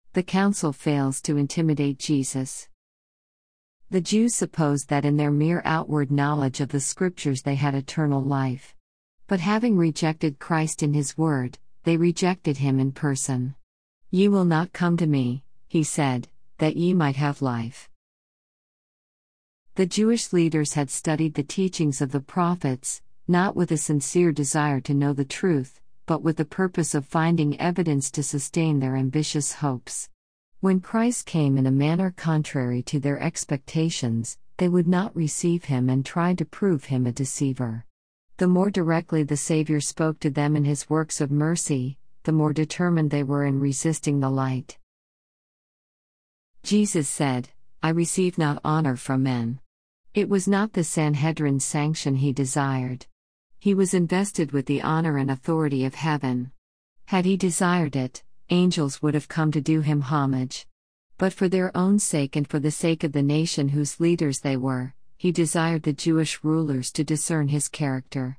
The council fails to intimidate Jesus. The Jews supposed that in their mere outward knowledge of the Scriptures they had eternal life. But having rejected Christ in His word, they rejected Him in person. "Ye will not come to me," He said, "that ye might have life." The Jewish leaders had studied the teachings of the prophets, not with a sincere desire to know the truth, but with the purpose of finding evidence to sustain their ambitious hopes. When Christ came in a manner contrary to their expectations, they would not receive Him and tried to prove Him a deceiver. The more directly the Savior spoke to them in His works of mercy, the more determined they were in resisting the light. Jesus said, "I receive not honor from men." It was not the Sanhedrin's sanction He desired. He was invested with the honor and authority of heaven. Had He desired it, angels would have come to do Him homage. But for their own sake and for the sake of the nation whose leaders they were, He desired the Jewish rulers to discern His character.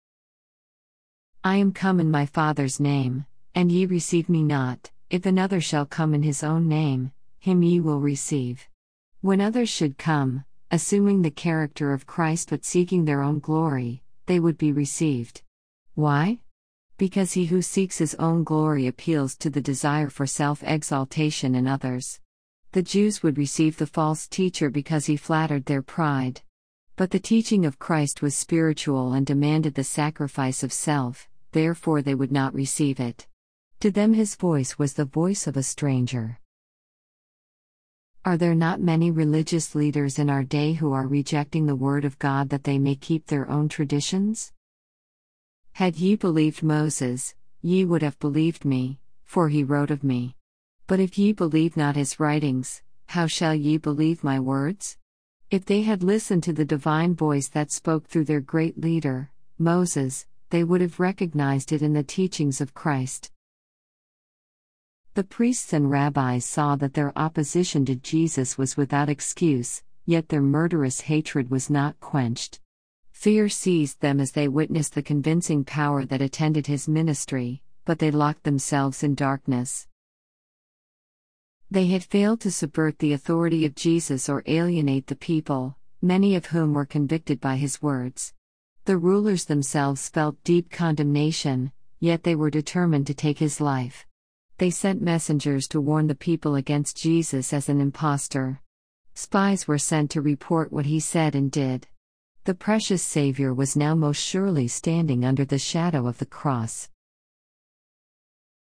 "I am come in my Father's name, and ye receive me not. If another shall come in his own name, him ye will receive." When others should come, assuming the character of Christ but seeking their own glory, they would be received. Why? Because he who seeks his own glory appeals to the desire for self-exaltation in others. The Jews would receive the false teacher because he flattered their pride. But the teaching of Christ was spiritual and demanded the sacrifice of self, therefore they would not receive it. To them His voice was the voice of a stranger. Are there not many religious leaders in our day who are rejecting the word of God that they may keep their own traditions? "Had ye believed Moses, ye would have believed me, for he wrote of me. But if ye believe not his writings, how shall ye believe my words?" If they had listened to the divine voice that spoke through their great leader, Moses, they would have recognized it in the teachings of Christ. The priests and rabbis saw that their opposition to Jesus was without excuse, yet their murderous hatred was not quenched. Fear seized them as they witnessed the convincing power that attended His ministry, but they locked themselves in darkness. They had failed to subvert the authority of Jesus or alienate the people, many of whom were convicted by His words. The rulers themselves felt deep condemnation, yet they were determined to take His life. They sent messengers to warn the people against Jesus as an impostor. Spies were sent to report what He said and did. The precious Savior was now most surely standing under the shadow of the cross.